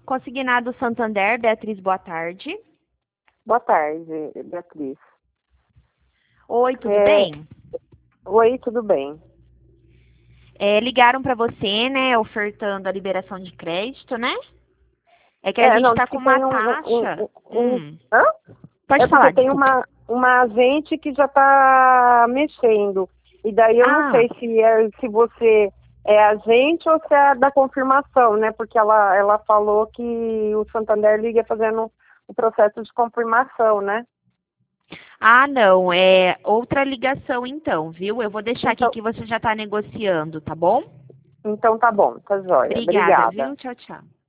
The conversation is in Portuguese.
Consignado Santander, Beatriz, boa tarde. Boa tarde, Beatriz. Oi, tudo bem? Oi, tudo bem? Ligaram para você, né, ofertando a liberação de crédito, né? É que a gente Não, está diz com que uma tem taxa. Hã? Pode É porque falar, tem desculpa. uma agente que já está mexendo. E daí eu não sei se você é agente ou se é da confirmação, né? Porque ela falou que o Santander liga fazendo o processo de confirmação, né? Não, é outra ligação então, viu? Eu vou deixar aqui Então, que você já está negociando, tá bom? então tá bom, tá joia. Obrigada, Obrigada. viu? Tchau, tchau.